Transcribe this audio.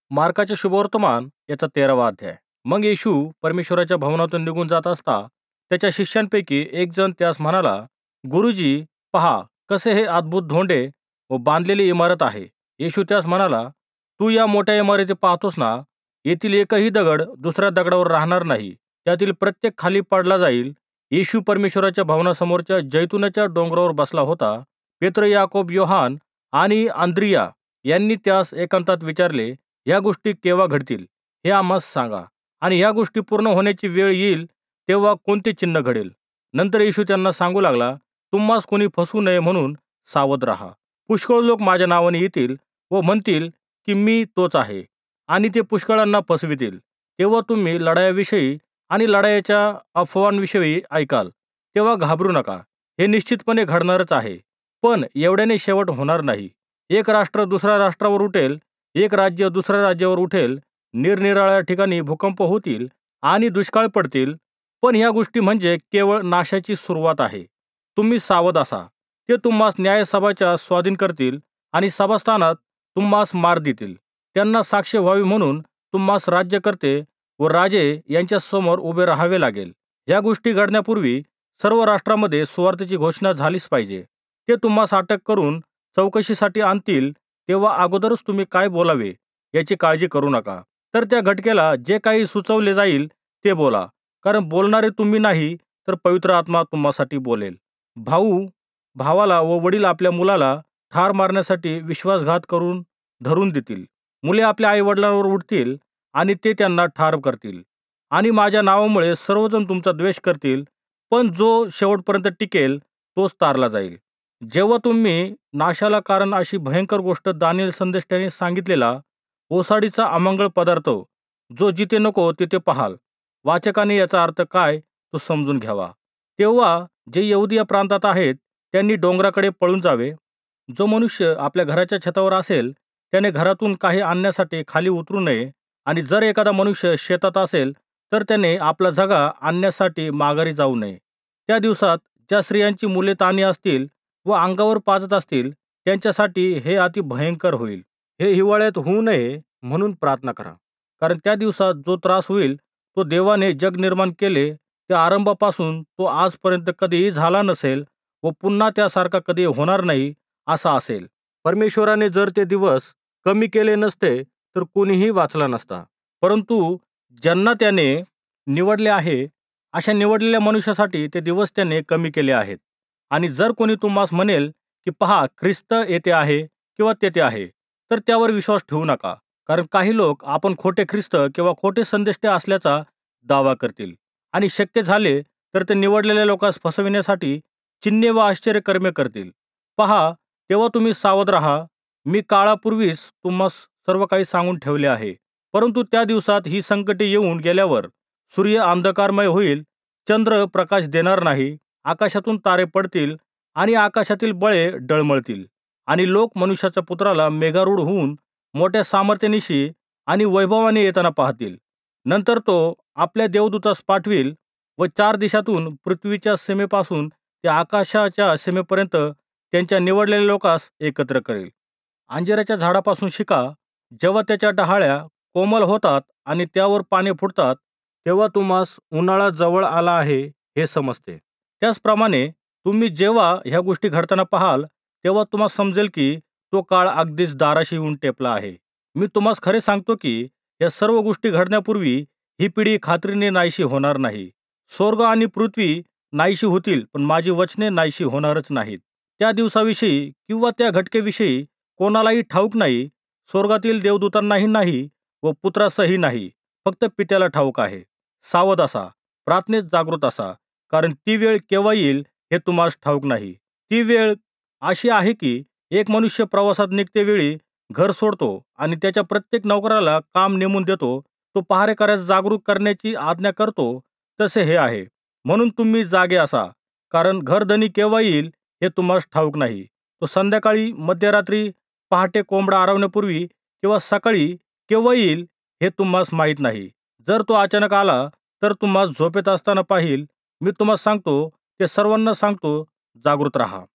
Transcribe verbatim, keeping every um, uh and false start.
मार्काचे शुभवर्तमान याचा तेरावा अध्याय. मग येशू परमेश्वराच्या भवनातून निघून जात असता त्याच्या शिष्यांपैकी एक जण त्यास म्हणाला, गुरुजी, पहा कसे हे अद्भुत धोंडे व बांधलेली इमारत आहे. येशू त्यास म्हणाला, तू या मोठ्या इमारती पाहतोस ना? येथील एकही दगड दुसऱ्या दगडावर राहणार नाही, त्यातील प्रत्येक खाली पडला जाईल. येशू परमेश्वराच्या भवनासमोरच्या जैतुनाच्या डोंगरावर बसला होता. पेत्र, याकोब, योहान आणि आंद्रिया यांनी त्यास एकांतात विचारले, या गोष्टी केव्हा घडतील? हे आम्हास सांगा. आणि या गोष्टी पूर्ण होण्याची वेळ येईल तेव्हा कोणते चिन्ह घडेल? नंतर येशू त्यांना सांगू लागला, तुम्हास कोणी फसवू नये म्हणून सावध राहा. पुष्कळ लोक माझ्या नावाने येतील व म्हणतील की मी तोच आहे, आणि ते पुष्कळांना फसवितील. तेव्हा तुम्ही लढायाविषयी आणि लढाईच्या अफवांविषयी ऐकाल, तेव्हा घाबरू नका. हे निश्चितपणे घडणारच आहे, पण एवढ्याने शेवट होणार नाही. एक राष्ट्र दुसऱ्या राष्ट्रावर उठेल, एक राज्य दुसऱ्या राज्यावर उठेल, निरनिराळ्या ठिकाणी भूकंप होतील आणि दुष्काळ पडतील. पण ह्या गोष्टी म्हणजे केवळ नाशाची सुरुवात आहे. तुम्ही सावध असा. ते तुम्हास न्यायसभाच्या स्वाधीन करतील आणि सभास्थानात तुम्हास मार देतील. त्यांना साक्ष व्हावी म्हणून तुम्हास राज्यकर्ते व राजे यांच्या समोर उभे राहावे लागेल. या गोष्टी घडण्यापूर्वी सर्व राष्ट्रांमध्ये सुवार्तेची घोषणा झालीच पाहिजे. ते तुम्हास अटक करून चौकशीसाठी आणतील, तेव्हा अगोदरच तुम्ही काय बोलावे याची काळजी करू नका. तर त्या घटकेला जे काही सुचवले जाईल ते बोला, कारण बोलणारे तुम्ही नाही, तर पवित्र आत्मा तुम्हासाठी बोलेल. भाऊ भावाला व वडील आपल्या मुलाला ठार मारण्यासाठी विश्वासघात करून धरून देतील. मुले आपल्या आई वडिलांवर उठतील आणि ते त्यांना ठार करतील. आणि माझ्या नावामुळे सर्वजण तुमचा द्वेष करतील, पण जो शेवटपर्यंत टिकेल तोच तारला जाईल. जेव्हा तुम्ही नाशाला कारण अशी भयंकर गोष्ट दानिएल संदेष्टाने सांगितलेला ओसाडीचा अमंगळ पदार्थ जो जिथे नको तिथे पाहाल, वाचकाने याचा अर्थ काय तो समजून घ्यावा. तेव्हा जे यहुदिया प्रांतात आहेत त्यांनी डोंगराकडे पळून जावे. जो मनुष्य आपल्या घराच्या छतावर असेल त्याने घरातून काही आणण्यासाठी खाली उतरू नये. आणि जर एखादा मनुष्य शेतात असेल तर त्याने आपला झगा आणण्यासाठी माघारी जाऊ नये. त्या दिवसात ज्या स्त्रियांची मुले ताणी असतील व अंगावर पाजत असतील त्यांच्यासाठी हे अति भयंकर होईल. हे हिवाळ्यात होऊ नये म्हणून प्रार्थना करा, कारण त्या दिवसात जो त्रास होईल तो देवाने जग निर्माण केले त्या आरंभापासून तो आजपर्यंत कधीही झाला नसेल व पुन्हा त्यासारखा कधी होणार नाही असा असेल. परमेश्वराने जर ते दिवस कमी केले नसते तर कोणीही वाचला नसता. परंतु ज्यांना त्याने निवडले आहे अशा निवडलेल्या मनुष्यासाठी ते दिवस त्याने कमी केले आहेत. आणि जर कोणी तुम्हास म्हणेल की पहा ख्रिस्त येथे आहे किंवा तेथे आहे, तर त्यावर विश्वास ठेवू नका. कारण काही लोक आपण खोटे ख्रिस्त किंवा खोटे संदेष्टे असल्याचा दावा करतील, आणि शक्य झाले तर ते निवडलेल्या लोकांस फसविण्यासाठी चिन्हे व आश्चर्यकर्मे करतील. पहा, तेव्हा तुम्ही सावध राहा. मी काळापूर्वीच तुम्हास सर्व काही सांगून ठेवले आहे. परंतु त्या दिवसात ही संकटे येऊन गेल्यावर सूर्य अंधकारमय होईल, चंद्र प्रकाश देणार नाही, आकाशातून तारे पडतील आणि आकाशातील बळे डळमळतील. आणि लोक मनुष्याच्या पुत्राला मेघारूढ होऊन मोठ्या सामर्थ्यानिशी आणि वैभवाने येताना पाहतील. नंतर तो आपल्या देवदूतास पाठविल व चार दिशातून पृथ्वीच्या सीमेपासून ते आकाशाच्या सीमेपर्यंत त्यांच्या निवडलेल्या लोकांस एकत्र करेल. अंजिराच्या झाडापासून शिका. जेव्हा त्याच्या डहाळ्या कोमल होतात आणि त्यावर पाने फुटतात, तेव्हा तुम्हास उन्हाळा जवळ आला आहे हे समजते. त्याचप्रमाणे तुम्ही जेव्हा ह्या गोष्टी घडताना पाहाल तेव्हा तुम्हाला समजेल की तो काळ अगदीच दाराशी येऊन टेपला आहे. मी तुम्हास खरे सांगतो की या सर्व गोष्टी घडण्यापूर्वी ही पिढी खात्रीने नाहीशी होणार नाही. स्वर्ग आणि पृथ्वी नाहीशी होतील, पण माझी वचने नाहीशी होणारच नाहीत. त्या दिवसाविषयी किंवा त्या घटकेविषयी कोणालाही ठाऊक नाही, स्वर्गातील देवदूतांनाही नाही व पुत्रासही नाही, फक्त पित्याला ठाऊक आहे. सावध असा, प्रार्थनेत जागृत असा, कारण ती वेळ केव्हा येईल हे तुम्हास ठाऊक नाही. ती वेळ अशी आहे की एक मनुष्य प्रवासात निघते वेळी घर सोडतो आणि त्याच्या प्रत्येक नोकराला काम नेमून देतो. तो पहारेकऱ्यास जागरूक करण्याची आज्ञा करतो. तसे हे आहे. म्हणून तुम्ही जागे असा, कारण घरधनी केव्हा येईल हे तुम्हास ठाऊक नाही. तो संध्याकाळी, मध्यरात्री, पहाटे कोंबडा आरवण्यापूर्वी किंवा सकाळी केव्हा येईल हे तुम्हास माहीत नाही. जर तो अचानक आला तर तुम्हास झोपेत असताना पाहिल. मी तुम्हास सांगतो, ते सर्वांना सांगतो, जागृत राहा.